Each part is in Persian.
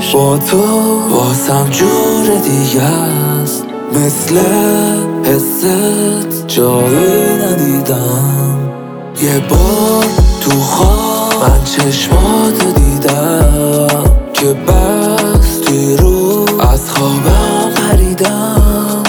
با تو واسم جور دیگه است، مثل حست جایی ندیدم. یه بار تو خواب من چشماتو دیدم که بستی رو از خوابم پریدم.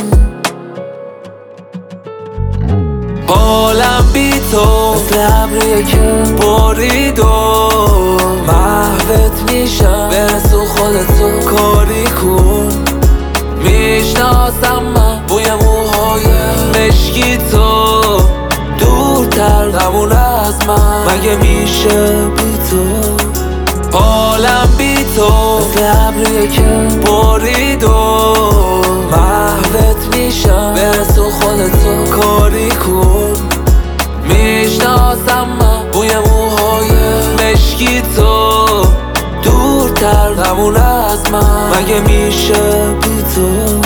حالم بی تو مثل ابریه که برید و محوت میشم، برسو خودتو کاری کن. میشناسم من بوی موهای مشکی تو، دورتر نمونه از من مگه میشه بی تو. حالم بی تو مثل ابریه که برید و محوت میشم، برسو خودتو کاری کن. میشناسم من بوی موهای مشکی تو، دورتر نمونه از من مگه میشه بی تو.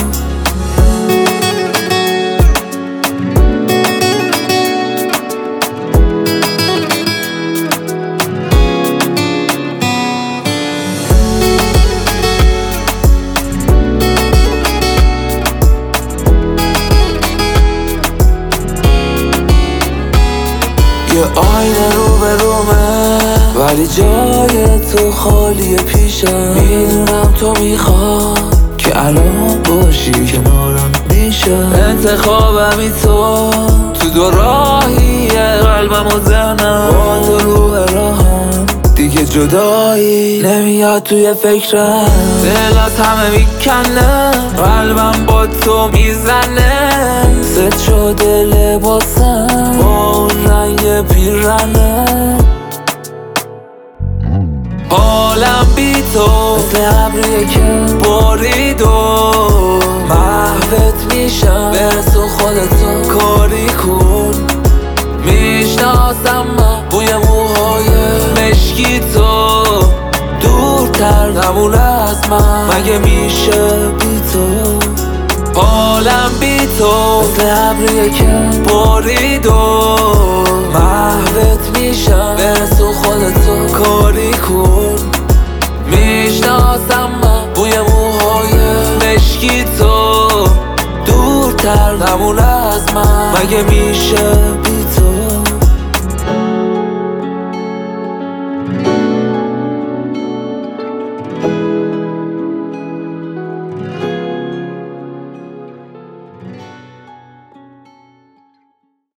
یه آینه رو به رومه ولی جای تو خالیه پیشم. میدونم تو میخوای که الان باشی کنارم میشه. انتخابمی تو دو راهیه، قلبم و ذهنم با تو رو به راهم. دیگه جدایی نمیاد توی فکرم، دلت همه میکنه، قلبم با تو میزنه. ست شده لباسم با اون رنگ پیرنه. حالم بی تو مثل ابریه که برید و محوت میشم، برسو خودتو کاری کن. میشناسم من بوی موهای مشکی تو، دورتر نمونه از من مگه میشه بی تو. حالم بی تو مثل ابریه که برید و محوت میشم، برسو خودتو کاری کن. میشناسم من بوی موهای مشکی تو، دورتر نمونه از من مگه میشه بی